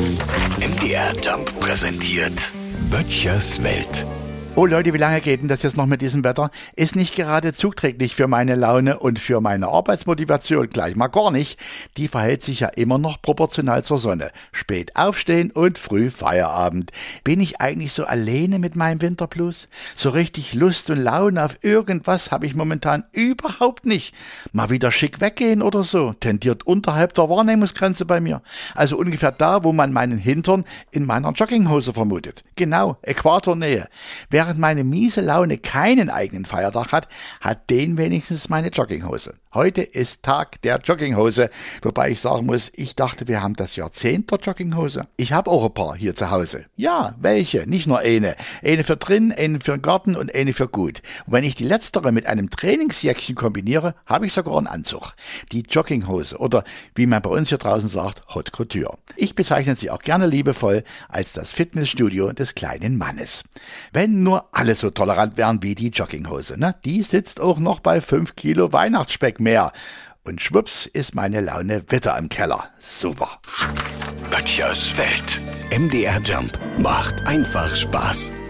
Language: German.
MDR Jump präsentiert Böttchers Welt. Oh Leute, wie lange geht denn das jetzt noch mit diesem Wetter? Ist nicht gerade zuträglich für meine Laune und für meine Arbeitsmotivation gleich mal gar nicht. Die verhält sich ja immer noch proportional zur Sonne. Spät aufstehen und früh Feierabend. Bin ich eigentlich so alleine mit meinem Winterblues? So richtig Lust und Laune auf irgendwas habe ich momentan überhaupt nicht. Mal wieder schick weggehen oder so, tendiert unterhalb der Wahrnehmungsgrenze bei mir. Also ungefähr da, wo man meinen Hintern in meiner Jogginghose vermutet. Genau, Äquatornähe. Während meine miese Laune keinen eigenen Feiertag hat, hat den wenigstens meine Jogginghose. Heute ist Tag der Jogginghose, wobei ich sagen muss, ich dachte, wir haben das Jahrzehnt der Jogginghose. Ich habe auch ein paar hier zu Hause. Ja, welche? Nicht nur eine. Eine für drin, eine für den Garten und eine für gut. Und wenn ich die letztere mit einem Trainingsjäckchen kombiniere, habe ich sogar einen Anzug. Die Jogginghose oder wie man bei uns hier draußen sagt, Haute Couture. Ich bezeichne sie auch gerne liebevoll als das Fitnessstudio des kleinen Mannes. Wenn nur alle so tolerant wären wie die Jogginghose, ne? Die sitzt auch noch bei 5 Kilo Weihnachtsspeck mehr. Und schwupps ist meine Laune wieder im Keller. Super. Böttchers Welt. MDR Jump macht einfach Spaß.